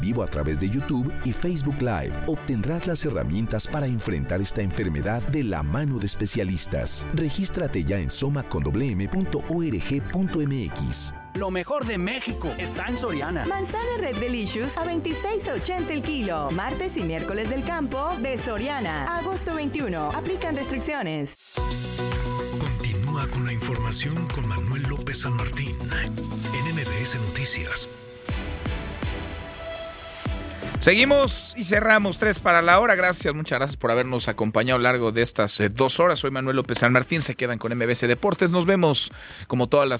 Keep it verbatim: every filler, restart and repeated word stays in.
Vivo a través de YouTube y Facebook Live. Obtendrás las herramientas para enfrentar esta enfermedad de la mano de especialistas. Regístrate ya en soma con doble eme punto org punto eme equis. Lo mejor de México está en Soriana. Manzana Red Delicious a veintiséis ochenta el kilo. Martes y miércoles del campo de Soriana. Agosto veintiuno. Aplican restricciones. Continúa con la información con Manuel López San Martín en eme be ese Noticias. Seguimos y cerramos tres para la hora. Gracias, muchas gracias por habernos acompañado a lo largo de estas eh, dos horas. Soy Manuel López San Martín. Se quedan con eme be ese Deportes. Nos vemos como todas las